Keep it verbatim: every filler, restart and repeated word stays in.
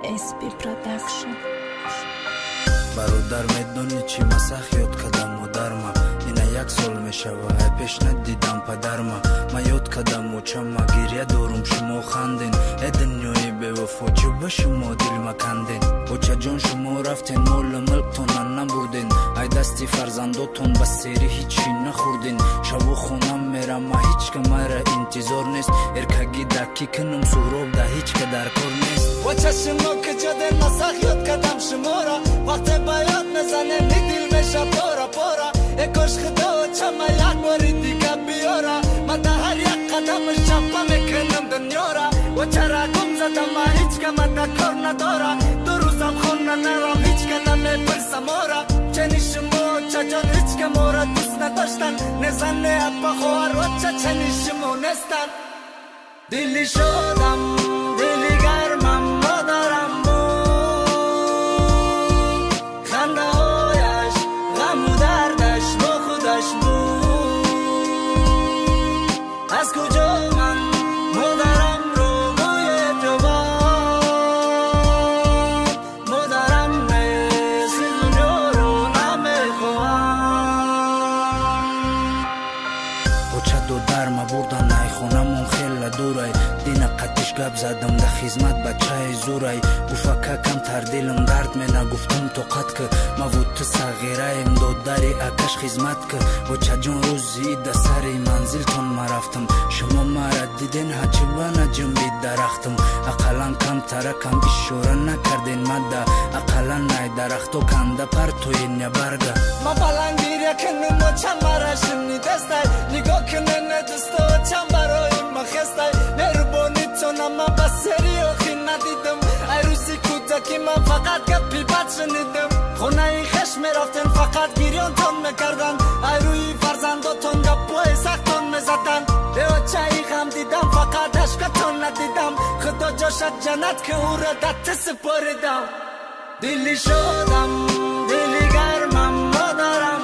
اس بی Production. برادر میدونی چی مسخ یاد کردم مادرم اینا یک سال میشوه پیش ندیدم پدرم ما یاد کردم و چما گریه دارم شما خندین ای دنیای به وفا چه به شما دل مکندین بچه جان شما رفتین مال ملکتون نبردین ای دستی فرزنداتون به سری هیچی نخوردین شب و خونم میرم ما هیچ که مرا انتظار نیست ارکگی دکی کنم سهراب ده هیچ که در کار نیست بچه شما که جده مسخ یاد کردم شما را وقت باید نزنه می دل میشه پارا پارا اکاش خدا چما یک باری دیگه بیارا ما ده هر یک قدمش چپا میکنم دنیا را و چرا گم زدم ما هیچ که ما کار ندارا دو روزم خون نرم هیچ که نمیپرسم آرا چنی شما چه جان هیچ که ما را دوست نداشتن نزنه اپا خوار و چه چنی شما نستن دلی شدم دلی گرمم مادرم از کجا من مادرم رو موی جوان مادرم مثل دنیا رو نمیخوام بچه دو در ما بردن نای خونمون خیلی دورای دین قدش گب زدم ده خدمت بچه زورای گفت که کم تر دلم درد می نگفتم تو قد که ما بود تو صغیره ایم داد داری اکش خدمت که بچه جان روزی ده سری منزل تون ما رفتم شما مرا دیدین هچه و نجم بید درختم اقلا کم ترکم اشاره نکردین مده اقلا نای درختو کنده پر توی نبرگه ما بلنگیره کنم و چند مرا شنی دستای نگاه کنه ندسته و چند برای ما خستای مهربانی چون ما بسری آخی ندیدم ای روزی کودکی من فقط گپی بد شنیدم خونه ای خشم رفتن فقط گیریان تان میکردن ای روی فرزنداتون گپای سختان میزدن به چه ای غم دیدم فقط عشقتان ندیدم خدا جاشد جنت که او را دت سپاریدم دلی شدم دلی گرمم مادرم